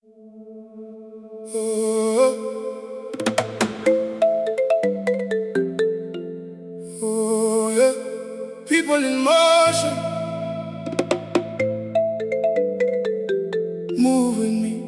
Oh, oh, yeah. People in motion, move with me.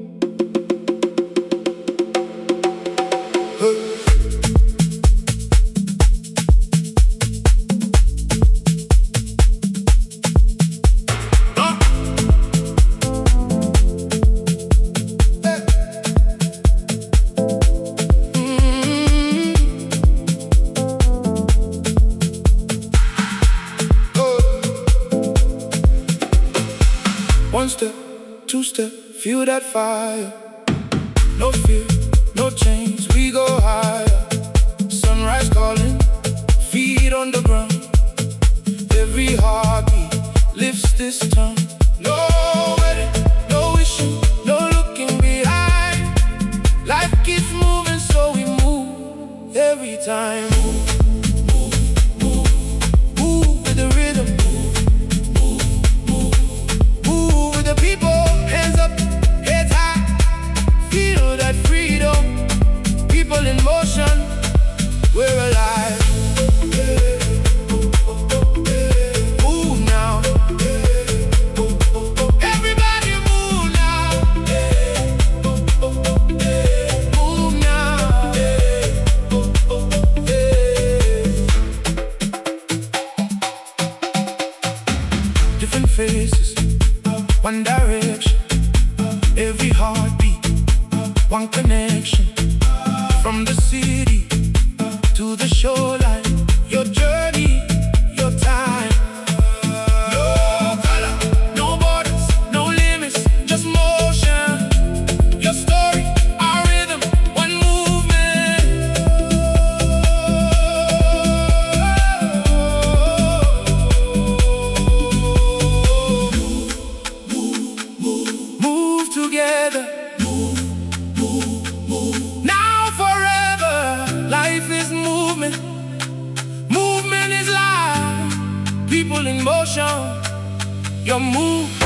One step, two step, feel that fire. No fear, no chains, we go higher. Sunrise calling, feet on the ground. Every heartbeat lifts this town. No wedding, no wishing, no looking behind. Life keeps moving, so we move every time. Move with the rhythm. In motion, we're alive. Move now. Everybody move now. Move now. Different faces, one direction. Every heartbeat, one connection. From the city to the shoreline, your journey, your time. No color, no borders, no limits, just motion. Your story, our rhythm, one movement. Move together. Life is movement, movement is life. People in motion, your move.